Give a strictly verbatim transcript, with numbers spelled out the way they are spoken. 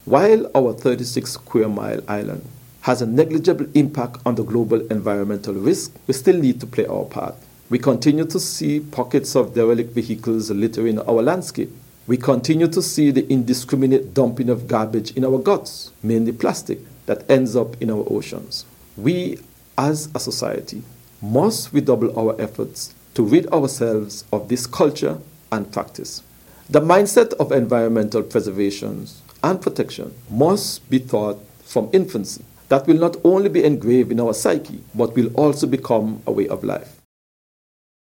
While our thirty-six square mile island has a negligible impact on the global environmental risk, we still need to play our part. We continue to see pockets of derelict vehicles littering our landscape. We continue to see the indiscriminate dumping of garbage in our guts, mainly plastic, that ends up in our oceans. We, as a society, must redouble our efforts to rid ourselves of this culture and practice. The mindset of environmental preservation and protection must be taught from infancy. That will not only be engraved in our psyche, but will also become a way of life.